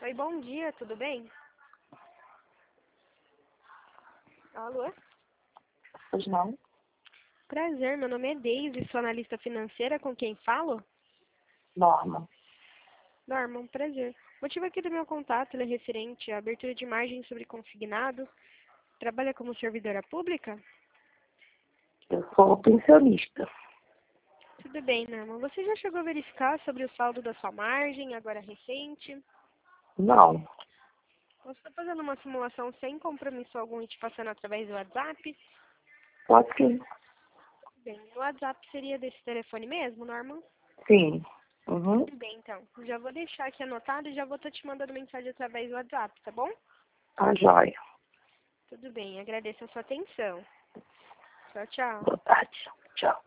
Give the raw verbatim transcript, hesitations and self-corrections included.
Oi, bom dia, tudo bem? Alô? Pois não? Prazer, meu nome é Deise, sou analista financeira, com quem falo? Norma. Norma, um prazer. O motivo aqui do meu contato ele é referente à abertura de margem sobre consignado. Trabalha como servidora pública? Eu sou pensionista. Tudo bem, Norma. Você já chegou a verificar sobre o saldo da sua margem, agora recente? Não. Você está fazendo uma simulação sem compromisso algum e te passando através do WhatsApp? Pode sim. Bem, o WhatsApp seria desse telefone mesmo, Norma? Sim. Uhum. Tudo bem, então. Já vou deixar aqui anotado e já vou estar te mandando mensagem através do WhatsApp, tá bom? Tá jóia. Tudo bem, agradeço a sua atenção. Tchau, tchau. Boa tarde. Tchau.